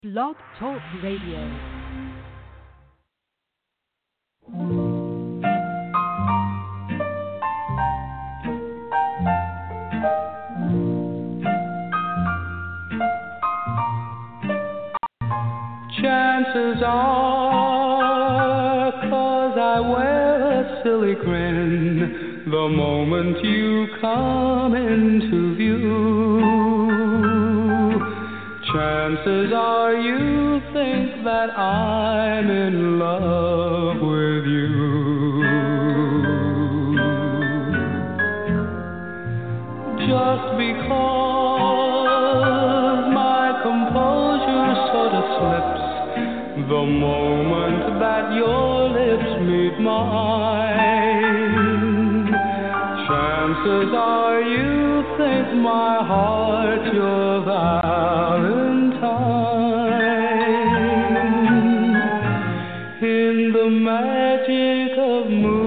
Blog Talk Radio. Chances are, 'cause I wear a silly grin the moment you come into view. Chances are you think that I'm in love with you. Just because my composure sort of slips the moment that your lips meet mine. Chances are you think my heart's your valentine. In the magic of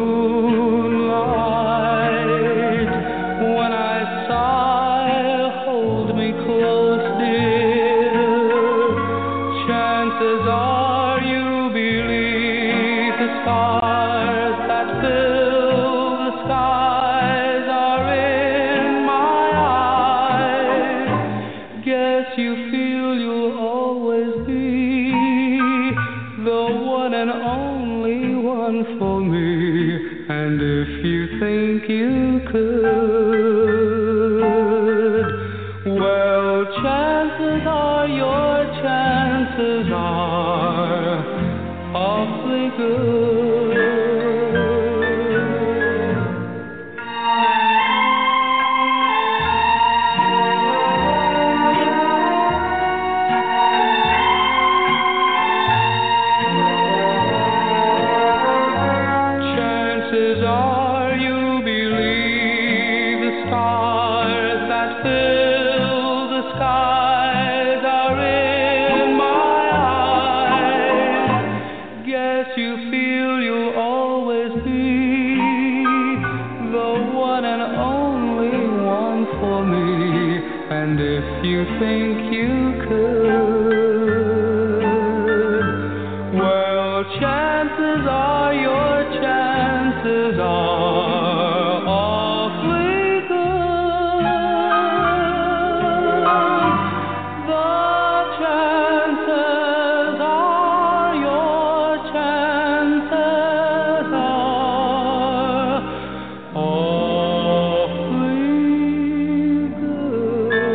moonlight, when I sigh, hold me close, dear. Chances are you believe the stars that fill the skies are in my eyes. Guess you feel you'll always be the one and only one for me. And if you think you could, well, chances are your chances are awfully good. Chances are you believe the stars that fill the skies are in my eyes. Guess you feel you'll always be the one and only one for me. And if you think you could, well, chances are your chances are awfully good. The chances are your chances are awfully good.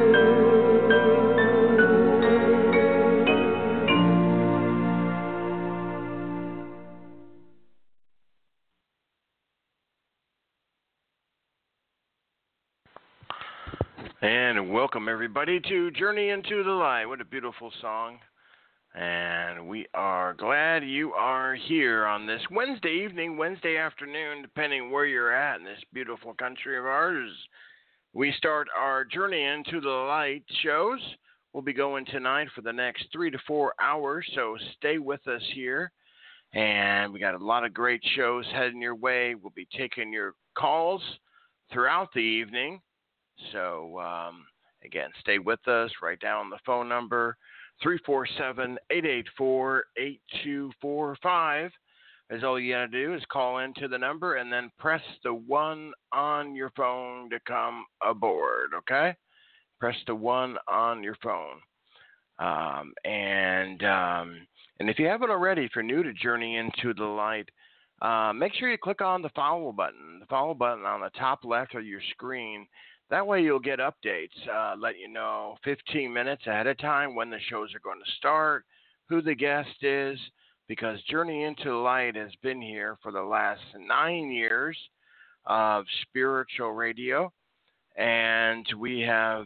And welcome everybody to Journey into the Light. What a beautiful song. And we are glad you are here on this Wednesday evening, Wednesday afternoon, depending where you're at in this beautiful country of ours. We start our Journey into the Light shows. We'll be going tonight for the next 3 to 4 hours, so stay with us here. And we got a lot of great shows heading your way. We'll be taking your calls throughout the evening. So, again, stay with us. Write down the phone number, 347-884-8245. As all you got to do is call into the number and then press the 1 on your phone to come aboard, okay? Press the 1 on your phone. And if you haven't already, if you're new to Journey into the Light, make sure you click on the follow button on the top left of your screen. That way you'll get updates, let you know 15 minutes ahead of time when the shows are going to start, who the guest is, because Journey into the Light has been here for the last 9 years of spiritual radio, and we have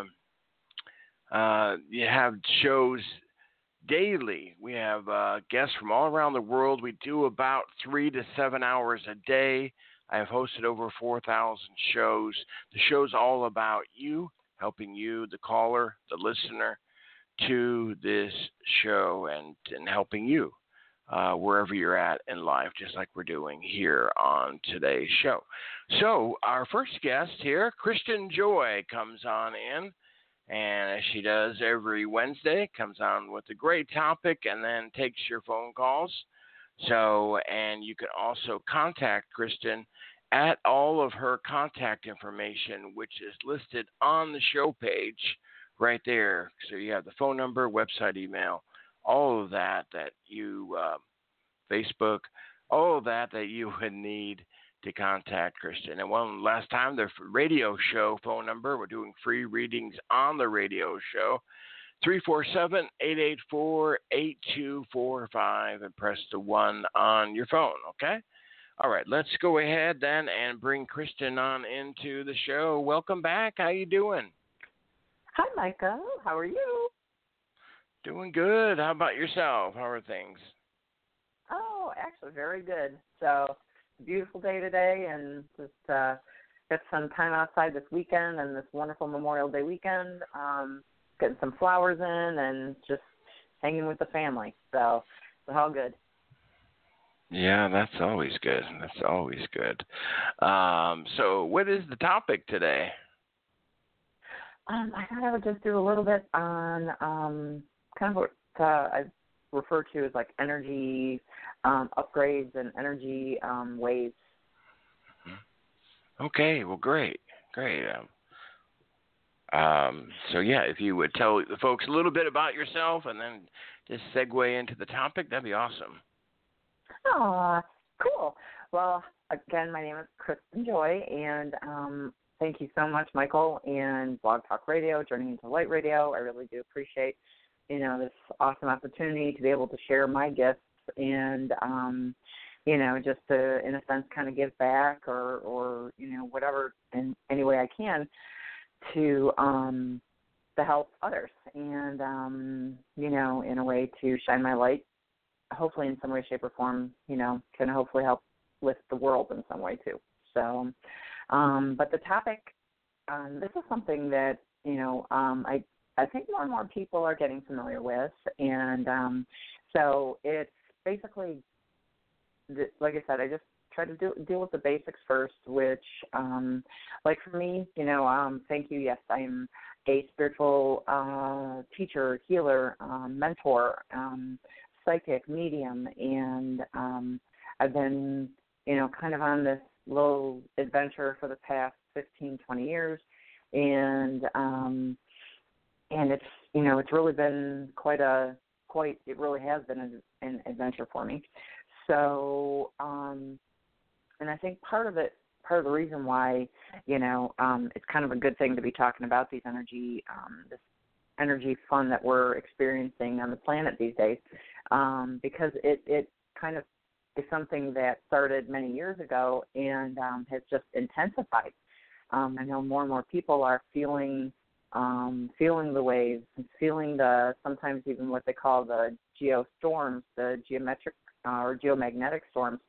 you have shows daily. We have guests from all around the world. We do about 3 to 7 hours a day. I have hosted over 4,000 shows. The show's all about you, helping you, the caller, the listener, to this show and helping you wherever you're at in life, just like we're doing here on today's show. So our first guest here, Christian Joy, comes on in, And as she does every Wednesday, comes on with a great topic and then takes your phone calls. So, and you can also contact Kristen at all of her contact information, which is listed on the show page right there. So you have the phone number, website, email, all of that you, Facebook, all of that you would need to contact Kristen. And one last time, the radio show phone number. We're doing free readings on the radio show. 347-884-8245 and press the 1 on your phone, okay? All right, let's go ahead then and bring Kristen on into the show. Welcome back. How you doing? Hi, Micah. How are you? Doing good. How about yourself? How are things? Oh, actually very good. So, beautiful day today, and just got some time outside this weekend and this wonderful Memorial Day weekend. Getting some flowers in and just hanging with the family. So it's all good. Yeah, that's always good. That's always good. So what is the topic today? I thought I would just do a little bit on kind of what I refer to as like energy upgrades and energy waves. Okay, well, great. So, yeah, if you would tell the folks a little bit about yourself and then just segue into the topic, that'd be awesome. Oh, cool. Well, again, my name is Kristen Joy, and thank you so much, Michael, and Blog Talk Radio, Journey into Light Radio. I really do appreciate, this awesome opportunity to be able to share my gifts and, just to, in a sense, kind of give back or whatever in any way I can to help others and, in a way to shine my light, hopefully in some way, shape, or form, can hopefully help lift the world in some way too. So, but the topic, this is something that, I think more and more people are getting familiar with. And so it's basically, like I said, I just try to deal with the basics first, which, like for me, thank you. Yes, I am a spiritual teacher, healer, mentor, psychic, medium, and I've been, kind of on this little adventure for the past 15, 20 years, and it's, it's really been it really has been an adventure for me. So, and I think part of the reason why, it's kind of a good thing to be talking about these this energy fun that we're experiencing on the planet these days, because it kind of is something that started many years ago and has just intensified. I know more and more people are feeling the waves, and feeling sometimes even what they call the geostorms, the geometric or geomagnetic storms.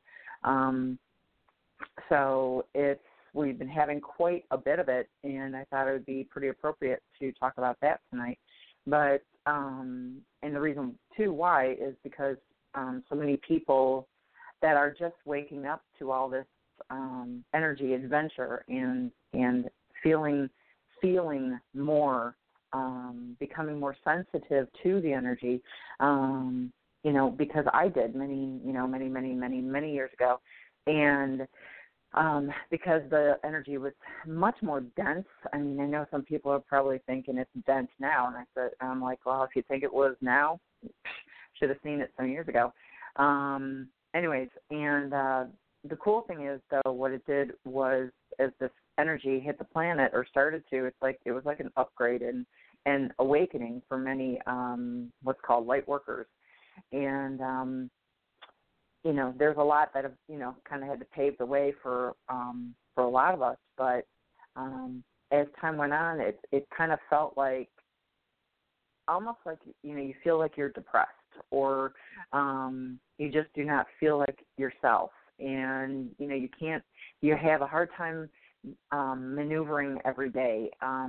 So we've been having quite a bit of it, and I thought it would be pretty appropriate to talk about that tonight. But and the reason too why is because so many people that are just waking up to all this energy adventure and feeling more, becoming more sensitive to the energy, because I did many years ago, and because the energy was much more dense. I mean, I know some people are probably thinking it's dense now, and I'm like, well, if you think it was now, should have seen it some years ago. Anyways, and the cool thing is, though, what it did was, as this energy hit the planet or started to, it was like an upgrade and awakening for many what's called light workers. And there's a lot that have kind of had to pave the way for a lot of us. But as time went on, it kind of felt like almost like you feel like you're depressed, or you just do not feel like yourself, and you have a hard time maneuvering every day.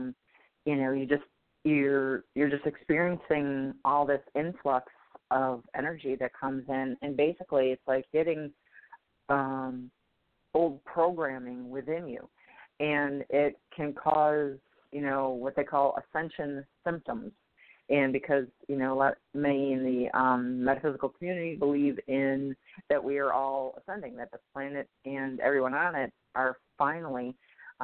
You're just experiencing all this influx of energy that comes in, and basically it's like getting old programming within you, and it can cause what they call ascension symptoms. And because, many in the metaphysical community believe in that we are all ascending, that the planet and everyone on it are finally,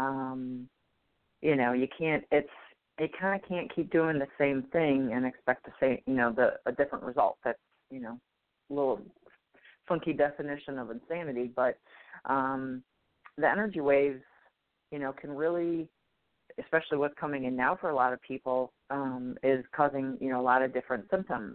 you kind of can't keep doing the same thing and expect to say, a different result. That's, a little funky definition of insanity. But the energy waves, can really, especially what's coming in now for a lot of people, is causing, a lot of different symptoms,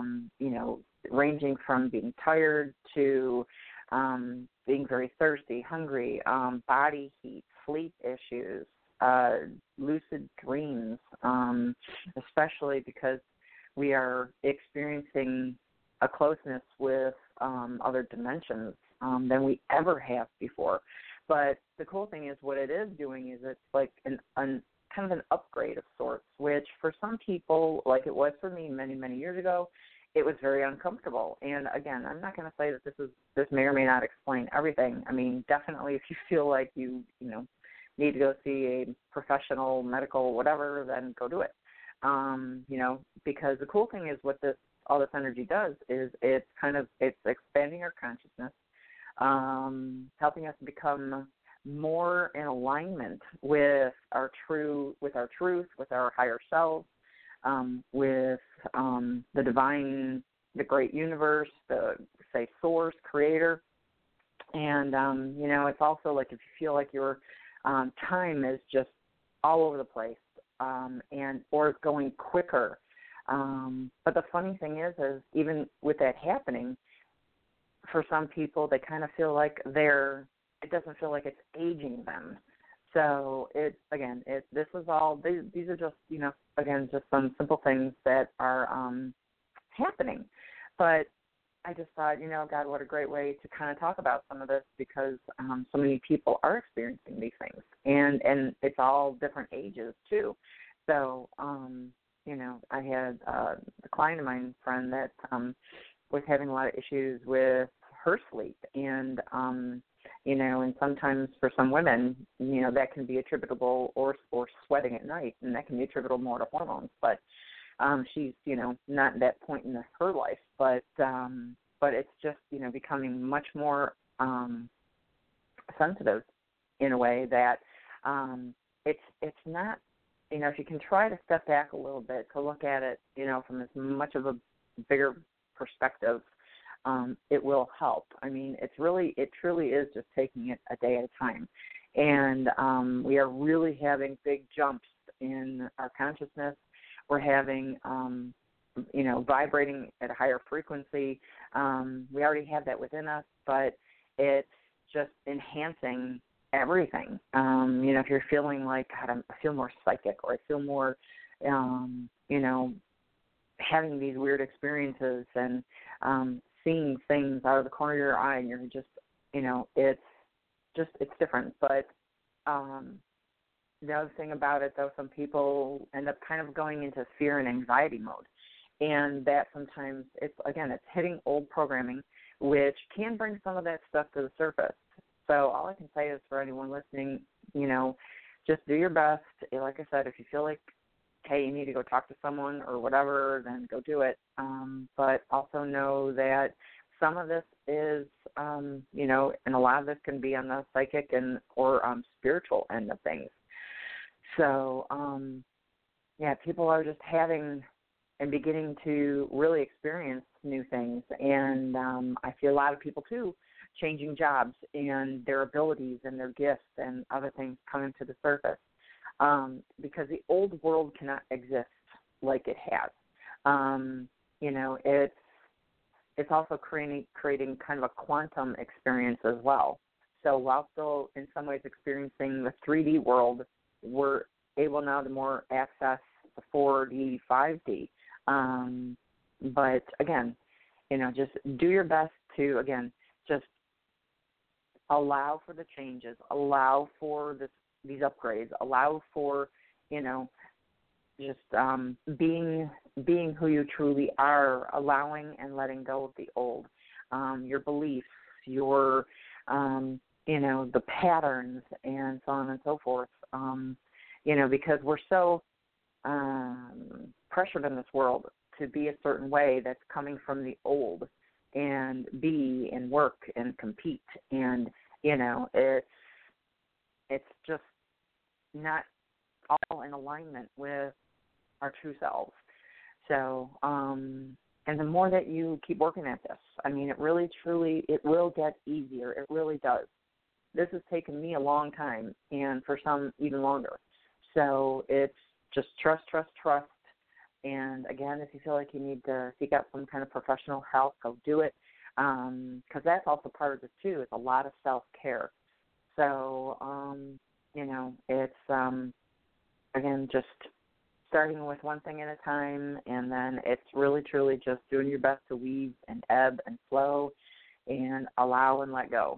ranging from being tired to being very thirsty, hungry, body heat, sleep issues, lucid dreams, especially because we are experiencing a closeness with other dimensions than we ever have before. But the cool thing is what it is doing is it's like an kind of an upgrade of sorts, which for some people, like it was for me many, many years ago, it was very uncomfortable. And again, I'm not going to say that this may or may not explain everything. I mean, definitely if you feel like you need to go see a professional, medical, whatever, then go do it. Because the cool thing is what all this energy does is it's expanding our consciousness, helping us become more in alignment with our truth, with our higher selves, with the divine, the great universe, the source, creator. And it's also like if you feel like your time is just all over the place, or it's going quicker. But the funny thing is even with that happening, for some people, they kind of feel like it doesn't feel like it's aging them. So these are just, just some simple things that are happening. But I just thought, God, what a great way to kind of talk about some of this because so many people are experiencing these things. And it's all different ages, too. So, I had a client of mine, friend, that was having a lot of issues with her sleep. And, and sometimes for some women, that can be attributable or sweating at night, and that can be attributable more to hormones. But she's, not at that point in her life. But it's just, becoming much more sensitive in a way that it's not, if you can try to step back a little bit to look at it, from as much of a bigger perspective, it will help. I mean, it truly is just taking it a day at a time. And we are really having big jumps in our consciousness. We're having, vibrating at a higher frequency. We already have that within us, but it's just enhancing everything. If you're feeling like, God, I feel more psychic, or I feel more, having these weird experiences and seeing things out of the corner of your eye, and you're just, it's different. But the other thing about it, though, some people end up kind of going into fear and anxiety mode. And that sometimes it's hitting old programming, which can bring some of that stuff to the surface. So all I can say is for anyone listening, just do your best. Like I said, if you feel like, hey, you need to go talk to someone or whatever, then go do it. But also know that some of this is, and a lot of this can be on the psychic or spiritual end of things. So, people are just having and beginning to really experience new things. And I see a lot of people, too, changing jobs and their abilities and their gifts and other things coming to the surface. Because the old world cannot exist like it has. It's also creating kind of a quantum experience as well. So while still in some ways experiencing the 3D world, we're able now to more access the 4D, 5D. But again, just do your best to, just allow for the changes, allow for these upgrades, allow for, just being who you truly are, allowing and letting go of the old, your beliefs, your, the patterns and so on and so forth. because we're so pressured in this world to be a certain way that's coming from the old and be and work and compete. And, it's just not all in alignment with our true selves. So, and the more that you keep working at this, it really, truly, it will get easier. It really does. This has taken me a long time, and for some even longer. So it's just trust. And again, if you feel like you need to seek out some kind of professional help, go do it. Because that's also part of this too. It's a lot of self-care. So, it's, again, just starting with one thing at a time, and then it's really, truly just doing your best to weave and ebb and flow and allow and let go.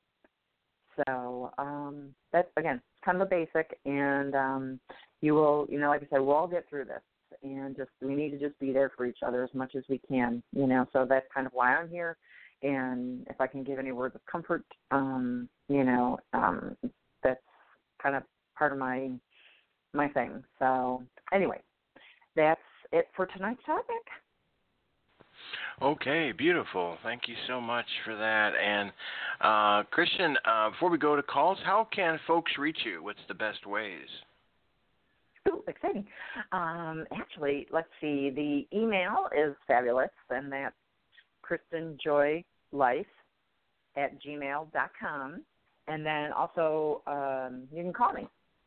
So that's, again, kind of the basic, and you will, like I said, we'll all get through this, and we need to just be there for each other as much as we can, so that's kind of why I'm here. And if I can give any words of comfort, that's kind of part of my thing. So anyway, that's it for tonight's topic. Okay, beautiful. Thank you so much for that. And Christian, before we go to calls, how can folks reach you? What's the best ways? Ooh, exciting. Actually, let's see. The email is fabulous, and that's KristenJoyLife@gmail.com. And then also you can call me,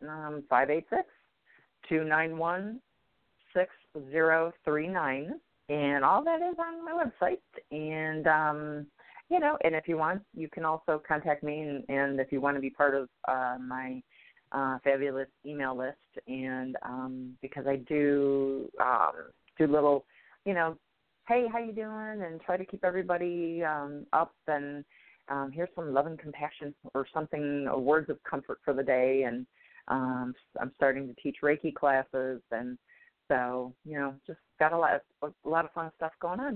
586-291-6039. And all that is on my website. And, and if you want, you can also contact me. And if you want to be part of my fabulous email list, and because I do little, hey, how you doing? And try to keep everybody up, and here's some love and compassion or something, words of comfort for the day. And I'm starting to teach Reiki classes, and so, just got a lot of fun stuff going on.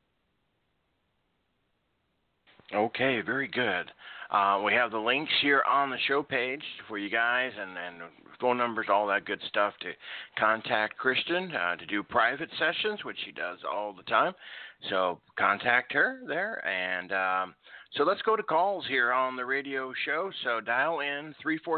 Okay, very good. We have the links here on the show page for you guys, and phone numbers, all that good stuff to contact Kristen to do private sessions, which she does all the time. So contact her there. And so let's go to calls here on the radio show. So dial in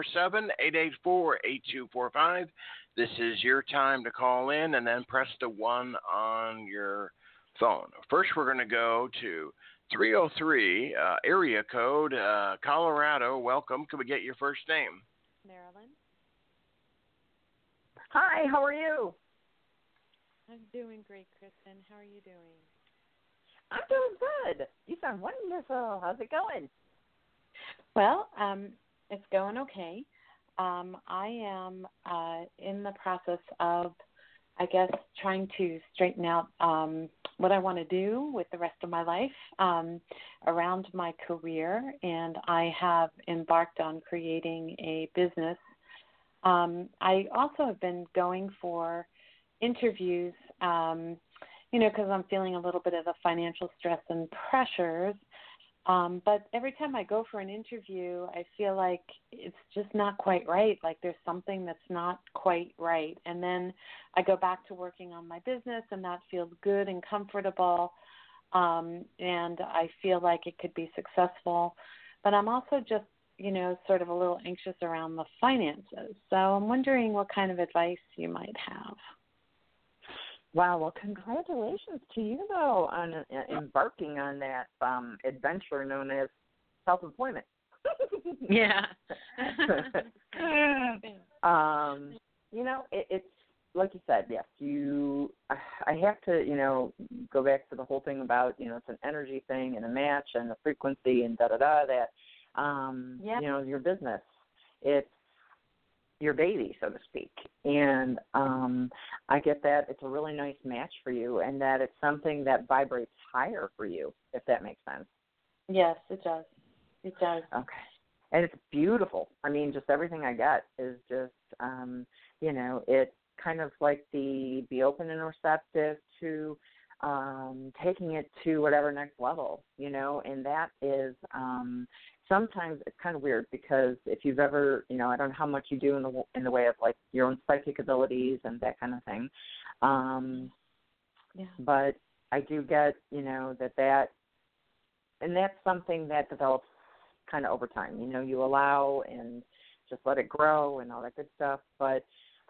347-884-8245. This is your time to call in, and then press the 1 on your phone. First, we're going to go to 303, area code, Colorado. Welcome. Can we get your first name? Marilyn. Hi, how are you? I'm doing great, Kristen. How are you doing? I'm doing good. You sound wonderful. How's it going? Well, it's going okay. I am in the process of, I guess, trying to straighten out what I want to do with the rest of my life around my career, and I have embarked on creating a business. I also have been going for interviews, because I'm feeling a little bit of the financial stress and pressures. But every time I go for an interview, I feel like it's just not quite right. Like there's something that's not quite right. And then I go back to working on my business, and that feels good and comfortable. And I feel like it could be successful. But I'm also just, sort of a little anxious around the finances. So I'm wondering what kind of advice you might have. Wow, well, congratulations to you, though, on embarking on that adventure known as self-employment. Yeah. It's like you said, yes, I have to, go back to the whole thing about, it's an energy thing and a match and a frequency and da-da-da, that, yep. Your business, it's your baby, so to speak. And I get that it's a really nice match for you, and that it's something that vibrates higher for you, if that makes sense. Yes, it does. It does. Okay. And it's beautiful. I mean, just everything I get is just, it's kind of like be open and receptive to taking it to whatever next level, and that is sometimes it's kind of weird because if you've ever, I don't know how much you do in the way of like your own psychic abilities and that kind of thing. But I do get, that, and that's something that develops kind of over time. You allow and just let it grow and all that good stuff. But,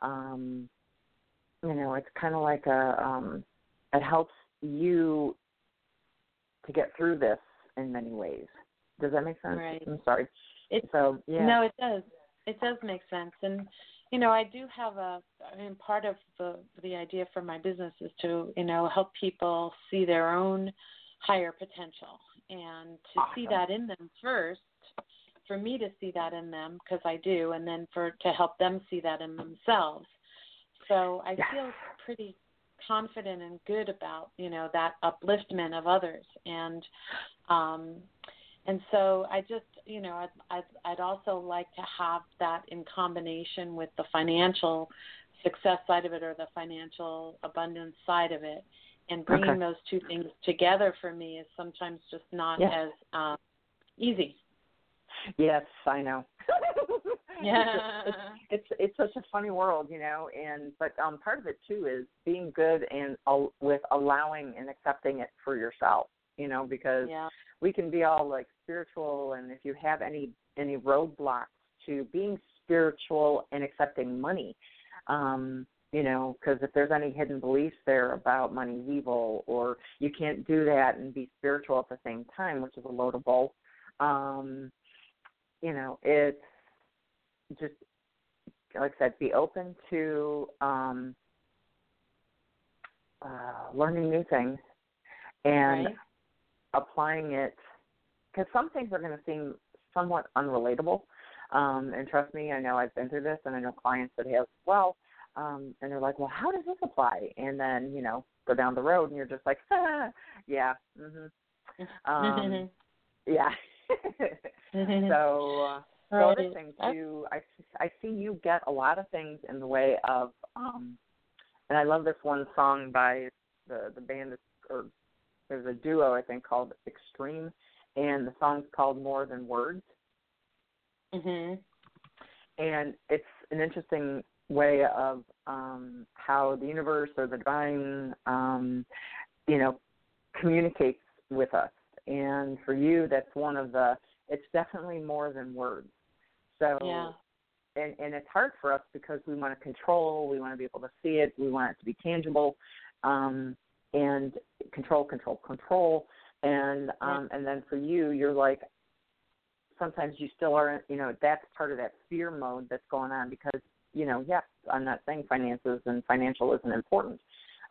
it's kind of like it helps you to get through this in many ways. Does that make sense? Right. I'm sorry. No, it does. It does make sense. And, I do have part of the idea for my business is to, help people see their own higher potential and to see that in them first, for me to see that in them, because I do, and then to help them see that in themselves. So I feel pretty confident and good about, that upliftment of others. And so I just, I'd also like to have that in combination with the financial success side of it or the financial abundance side of it. And bringing those two things together for me is sometimes just not as easy. Yes, I know. Yeah, it's such a funny world, but part of it too is being good and with allowing and accepting it for yourself, because we can be all like spiritual, and if you have any roadblocks to being spiritual and accepting money, because if there's any hidden beliefs there about money's evil, or you can't do that and be spiritual at the same time, which is a load of bull. It's just, like I said, be open to learning new things and applying it, because some things are going to seem somewhat unrelatable. And trust me, I know I've been through this, and I know clients that have, and they're like, well, how does this apply? And then, go down the road, and you're just like, yeah. So the other thing too, I see you get a lot of things in the way of, and I love this one song by the band, or there's a duo I think called Extreme, and the song's called More Than Words. And it's an interesting way of how the universe or the divine, communicates with us. And for you, that's it's definitely more than words. So, and it's hard for us because we want to control, we want to be able to see it, we want it to be tangible, and control. And then for you, you're like, sometimes you still are, that's part of that fear mode that's going on because, I'm not saying finances and financial isn't important.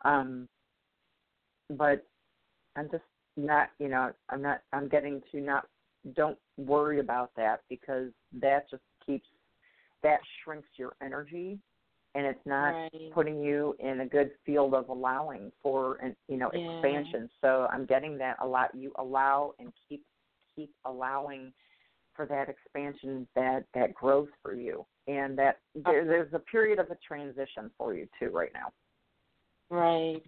But I'm just not, I'm getting to don't worry about that, because that just shrinks your energy, and it's not putting you in a good field of allowing for, expansion. So I'm getting that a lot. You allow and keep allowing for that expansion, that growth for you, and that there's a period of a transition for you too right now. Right.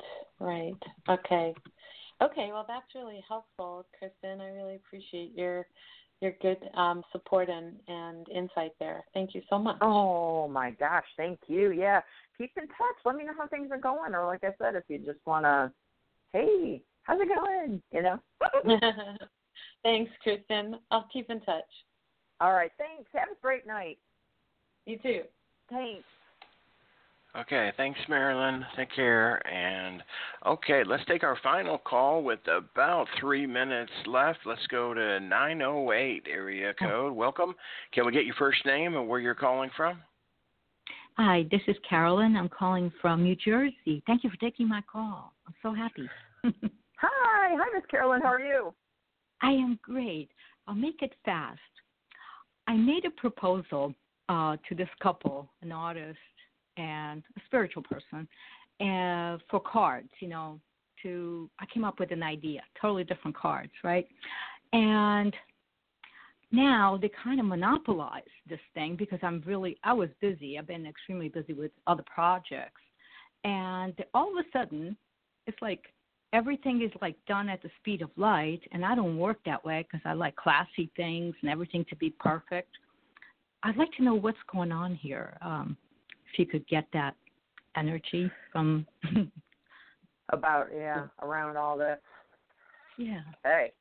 Okay, well, that's really helpful, Kristen. I really appreciate your good support and insight there. Thank you so much. Oh, my gosh, thank you. Yeah, keep in touch. Let me know how things are going. Or like I said, if you just want to, hey, how's it going, Thanks, Kristen. I'll keep in touch. All right, thanks. Have a great night. You too. Thanks. Okay, thanks, Marilyn. Take care. And, okay, let's take our final call with about 3 minutes left. Let's go to 908 area code. Welcome. Can we get your first name and where you're calling from? Hi, this is Carolyn. I'm calling from New Jersey. Thank you for taking my call. I'm so happy. Hi, Miss Carolyn. How are you? I am great. I'll make it fast. I made a proposal to this couple, an artist and a spiritual person, and for cards, I came up with an idea, totally different cards, right? And now they kind of monopolize this thing because I was busy. I've been extremely busy with other projects. And all of a sudden, it's like everything is like done at the speed of light, and I don't work that way because I like classy things and everything to be perfect. I'd like to know what's going on here. If you could get that energy from about around all this. Yeah. Hey.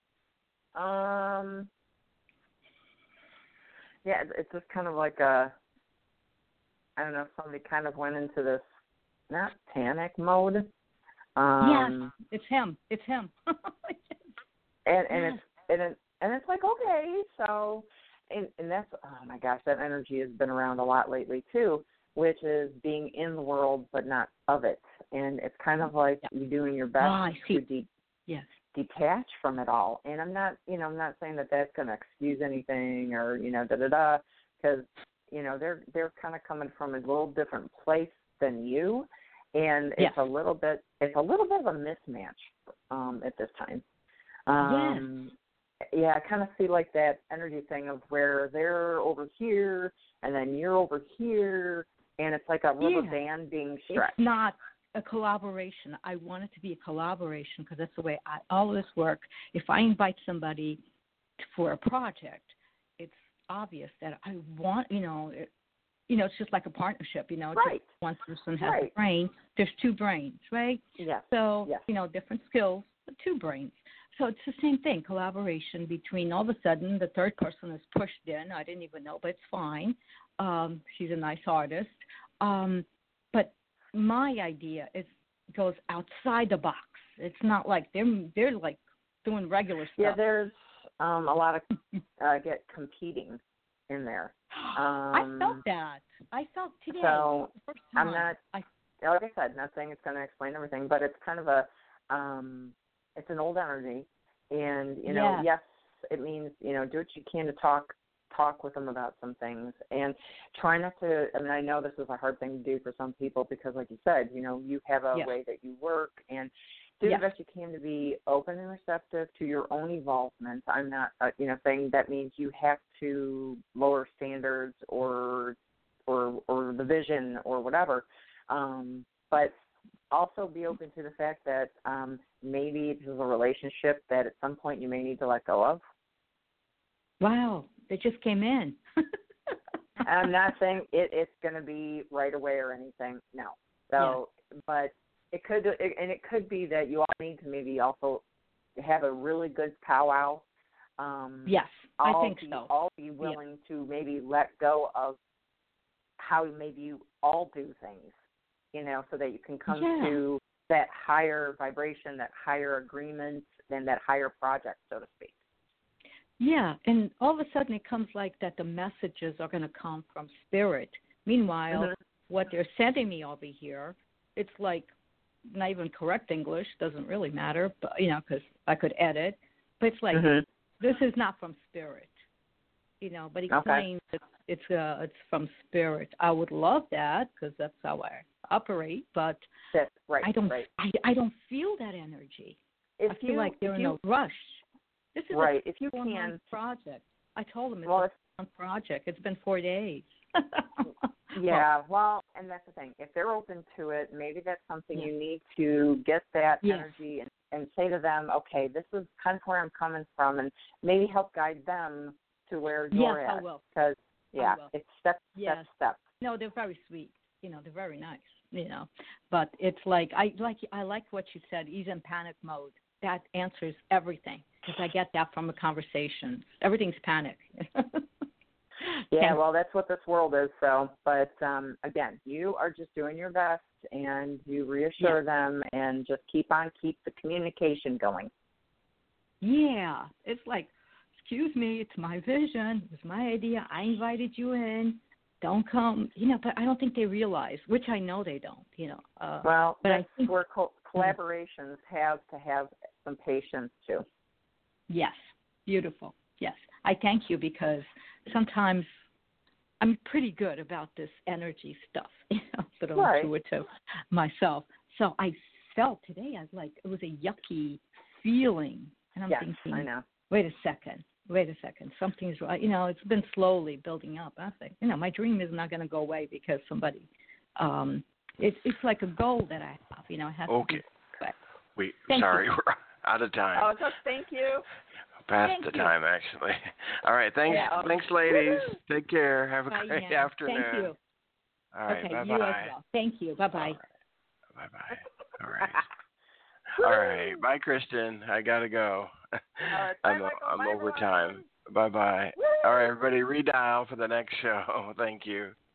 Yeah, it's just kind of like I don't know, somebody kind of went into this, not panic mode. Yes, it's him. It's him. and it's like, okay, so and that's, oh my gosh, that energy has been around a lot lately too, which is being in the world but not of it. And it's kind of like you're doing your best to detach from it all. And I'm not saying that that's going to excuse anything or, because, they're kind of coming from a little different place than you. And it's a little bit of a mismatch at this time. Yeah, I kind of see like that energy thing of where they're over here and then you're over here, and it's like a rubber band being stretched. It's not a collaboration. I want it to be a collaboration because that's the way all of this work. If I invite somebody for a project, it's obvious that I want, it's just like a partnership, Right. Just one person has a brain. There's two brains, right? Yes. So, different skills, but two brains. So it's the same thing, collaboration between all of a sudden the third person is pushed in. I didn't even know, but it's fine. She's a nice artist. But my idea goes outside the box. It's not like they're like doing regular stuff. Yeah, there's a lot of get competing in there. I felt that. I felt today. So the first time. I'm not, like I said, not saying it's going to explain everything, but it's kind of a, it's an old energy. And, yes, it means, do what you can to talk with them about some things. And try not to, I know this is a hard thing to do for some people because, like you said, you have a way that you work, and do the best you can to be open and receptive to your own evolvement. I'm not, saying that means you have to lower standards or the vision or whatever. But also be open to the fact that maybe this is a relationship that at some point you may need to let go of. Wow, they just came in. I'm not saying it's going to be right away or anything. No. So, but it could be that you all need to maybe also have a really good powwow. Yes, I think so. All be willing to maybe let go of how maybe you all do things, so that you can come to that higher vibration, that higher agreement, and that higher project, so to speak. Yeah, and all of a sudden it comes like that the messages are going to come from spirit. Meanwhile, what they're sending me over here, it's like not even correct English, doesn't really matter, but because I could edit, but it's like this is not from spirit, but he claims it's from spirit. I would love that because that's how I operate, but that's right. I don't feel that energy. I feel like they're in a rush. This is right. a If you can project. I told them it's a fun project. It's been 4 days. Yeah, well, and that's the thing. If they're open to it, maybe that's something you need to get that energy and say to them, okay, this is kind of where I'm coming from, and maybe help guide them to where you're at. I will. Because, it's step. No, they're very sweet. They're very nice. But it's like I like what you said. He's in panic mode. That answers everything because I get that from a conversation. Everything's panic. Yeah, well, that's what this world is. So, but again, you are just doing your best, and you reassure them, and just keep the communication going. Yeah, it's like, excuse me, it's my vision, it's my idea. I invited you in. Don't come, But I don't think they realize, which I know they don't, Well, but that's I think where collaborations have to have some patience too. Yes, beautiful. Yes, I thank you because sometimes I'm pretty good about this energy stuff, but I'm intuitive myself. So I felt today, I was like, it was a yucky feeling. And I'm thinking, I know. Wait a second, something's right. It's been slowly building up. I think, my dream is not going to go away because somebody, it's like a goal that I have, it has to be. Sorry, we're out of time. Oh, just thank you. Past Thank the you. time, actually. All right, thanks, Yeah. thanks, ladies. Take care. Have a Bye, great Anna. afternoon. Thank you. All right, Okay, bye-bye. you as well. Thank you. Bye-bye. Bye-bye. All right. All right. Bye, Kristen. I got to go. I'm Bye, over everyone. time. Bye-bye. Woo! All right, everybody, redial for the next show. Thank you.